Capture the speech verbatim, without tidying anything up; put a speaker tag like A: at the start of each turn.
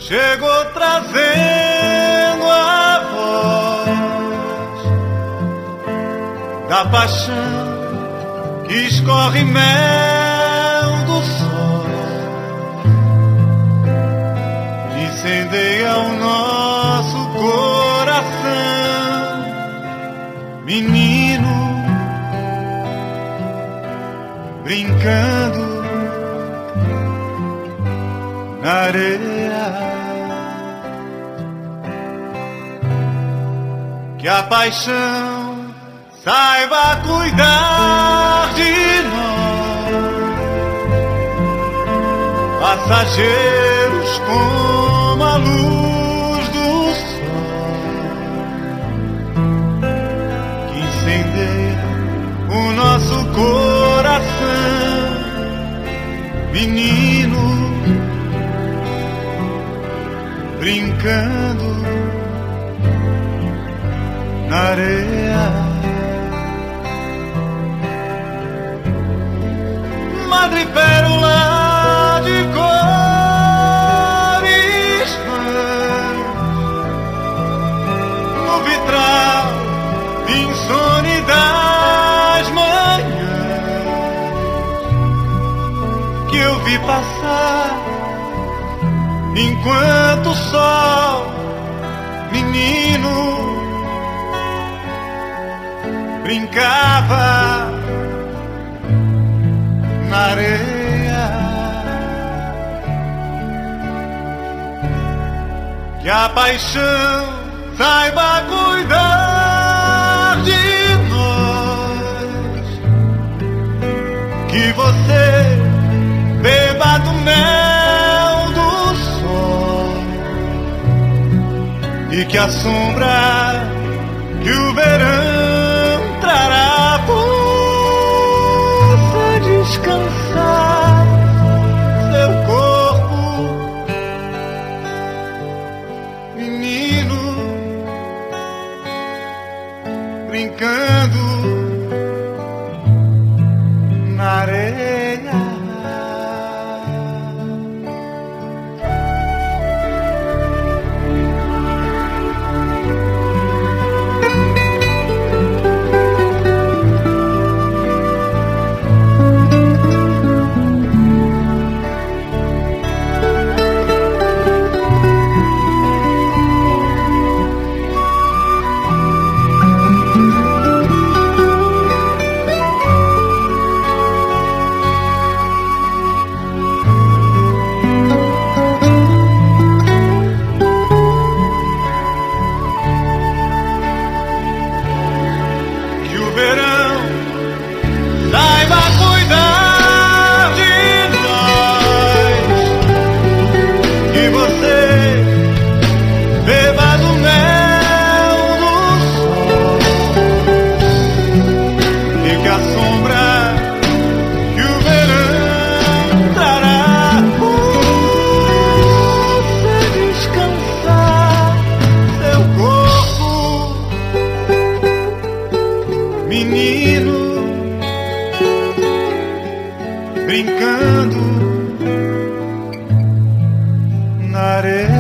A: chegou trazendo a voz da paixão que escorre mel do sol, incendeia o nosso coração, menino, brincando na areia. Que a paixão saiba cuidar de nós, passageiros como a luz do sol, que incendeia o nosso coração, menino, brincando na areia. Madrepérola de cores vãs, no vitral insone das manhãs, que eu vi passar enquanto o sol, menino, brincava na areia. Que a paixão saiba cuidar de nós, que você beba do mel do sol, e que a sombra que o verão trará possa descansar seu corpo, menino, brincando na areia. Menino, brincando na areia.